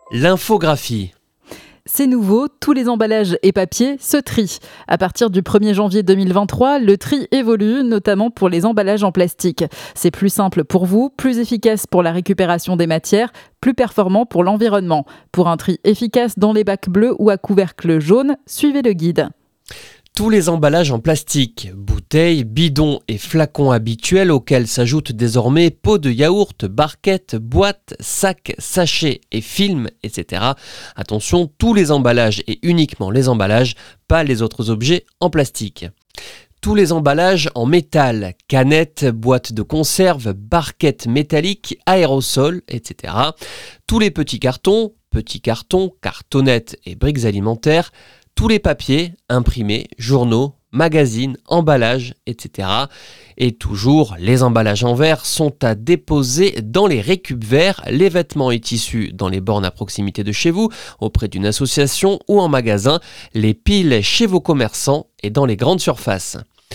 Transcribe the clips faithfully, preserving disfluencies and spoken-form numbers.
L'infographie. C'est nouveau, tous les emballages et papiers se trient. À partir du premier janvier deux mille vingt-trois, le tri évolue, notamment pour les emballages en plastique. C'est plus simple pour vous, plus efficace pour la récupération des matières, plus performant pour l'environnement. Pour un tri efficace dans les bacs bleus ou à couvercle jaune, suivez le guide. Tous les emballages en plastique, bouteilles, bidons et flacons habituels auxquels s'ajoutent désormais pots de yaourt, barquettes, boîtes, sacs, sachets et films, et cetera. Attention, tous les emballages et uniquement les emballages, pas les autres objets en plastique. Tous les emballages en métal, canettes, boîtes de conserve, barquettes métalliques, aérosols, et cetera. Tous les petits cartons, petits cartons, cartonnettes et briques alimentaires, tous les papiers, imprimés, journaux, magazines, emballages, et cetera. Et toujours, les emballages en verre sont à déposer dans les récup verts, les vêtements et tissus dans les bornes à proximité de chez vous, auprès d'une association ou en magasin, les piles chez vos commerçants et dans les grandes surfaces.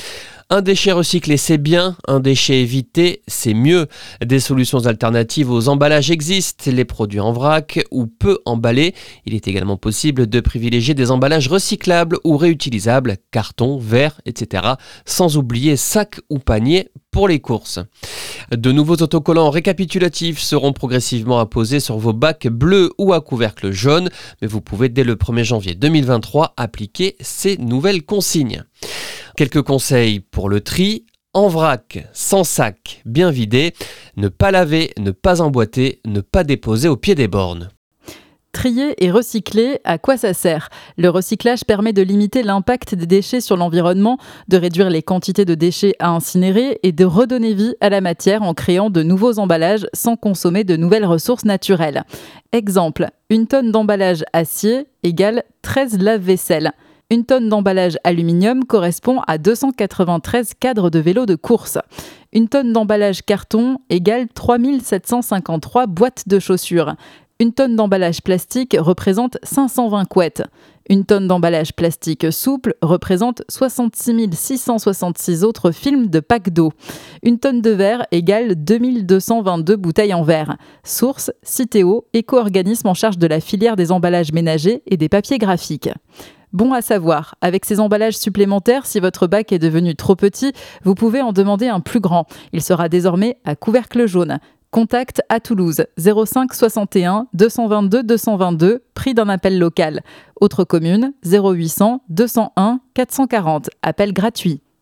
Un déchet recyclé, c'est bien. Un déchet évité, c'est mieux. Des solutions alternatives aux emballages existent. Les produits en vrac ou peu emballés. Il est également possible de privilégier des emballages recyclables ou réutilisables, carton, verre, et cetera. Sans oublier sacs ou paniers pour les courses. De nouveaux autocollants récapitulatifs seront progressivement apposés sur vos bacs bleus ou à couvercle jaune. Mais vous pouvez dès le premier janvier deux mille vingt-trois appliquer ces nouvelles consignes. Quelques conseils pour le tri. En vrac, sans sac, bien vidé. Ne pas laver, ne pas emboîter, ne pas déposer au pied des bornes. Trier et recycler, à quoi ça sert ? Le recyclage permet de limiter l'impact des déchets sur l'environnement, de réduire les quantités de déchets à incinérer et de redonner vie à la matière en créant de nouveaux emballages sans consommer de nouvelles ressources naturelles. Exemple, une tonne d'emballage acier égale treize lave-vaisselle. Une tonne d'emballage aluminium correspond à deux cent quatre-vingt-treize cadres de vélo de course. Une tonne d'emballage carton égale trois mille sept cent cinquante-trois boîtes de chaussures. Une tonne d'emballage plastique représente cinq cent vingt couettes. Une tonne d'emballage plastique souple représente soixante-six mille six cent soixante-six autres films de packs d'eau. Une tonne de verre égale deux mille deux cent vingt-deux bouteilles en verre. Source, Citeo, éco-organisme en charge de la filière des emballages ménagers et des papiers graphiques. Bon à savoir, avec ces emballages supplémentaires, si votre bac est devenu trop petit, vous pouvez en demander un plus grand. Il sera désormais à couvercle jaune. Contact à Toulouse, zéro cinq soixante et un deux cent vingt-deux deux cent vingt-deux, prix d'un appel local. Autre commune, zéro huit cents deux cent un quatre cent quarante, appel gratuit.